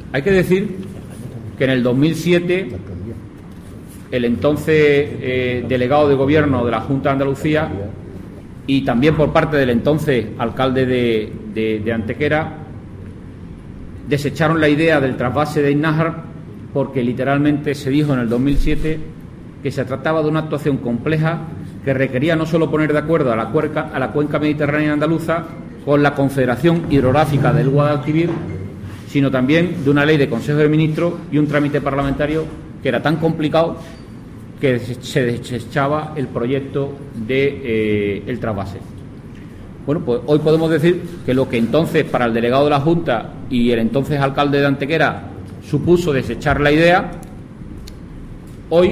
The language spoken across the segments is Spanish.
Hay que decir que en el 2007 el entonces delegado de gobierno de la Junta de Andalucía y también por parte del entonces alcalde de Antequera desecharon la idea del trasvase de Iznájar porque literalmente se dijo en el 2007 que se trataba de una actuación compleja que requería no solo poner de acuerdo a la cuenca mediterránea andaluza con la Confederación Hidrográfica del Guadalquivir, sino también de una ley de Consejo de Ministros y un trámite parlamentario que era tan complicado que se desechaba el proyecto del trasvase. Bueno, pues hoy podemos decir que lo que entonces para el delegado de la Junta y el entonces alcalde de Antequera supuso desechar la idea, hoy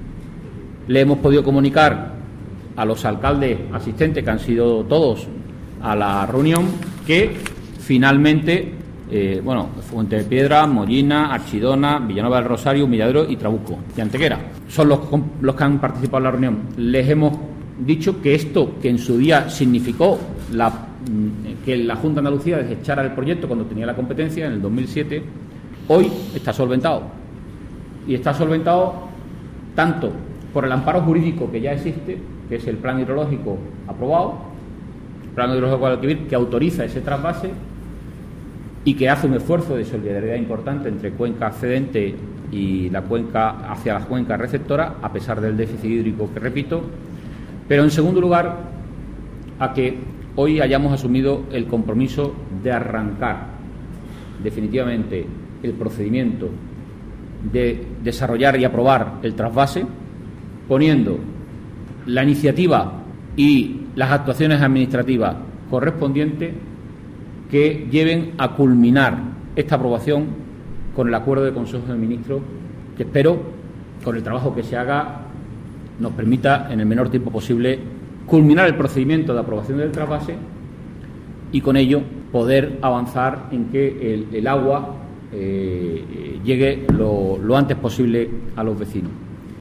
le hemos podido comunicar a los alcaldes asistentes, que han sido todos a la reunión, que finalmente, Fuente de Piedra, Mollina, Archidona, Villanueva del Rosario, Humilladero y Trabuco y Antequera son los que han participado en la reunión. Les hemos dicho que esto, que en su día significó que la Junta de Andalucía desechara el proyecto cuando tenía la competencia en el 2007, hoy está solventado. Y está solventado tanto por el amparo jurídico que ya existe, que es el plan hidrológico aprobado, el plan hidrológico de Guadalquivir, que autoriza ese trasvase y que hace un esfuerzo de solidaridad importante entre cuenca accedente y la cuenca hacia la cuenca receptora, a pesar del déficit hídrico que repito. Pero en segundo lugar, a que hoy hayamos asumido el compromiso de arrancar definitivamente el procedimiento de desarrollar y aprobar el trasvase, poniendo la iniciativa y las actuaciones administrativas correspondientes que lleven a culminar esta aprobación con el acuerdo de Consejo de Ministros, que espero, con el trabajo que se haga, nos permita en el menor tiempo posible culminar el procedimiento de aprobación del trasvase y con ello poder avanzar en que el agua llegue lo antes posible a los vecinos.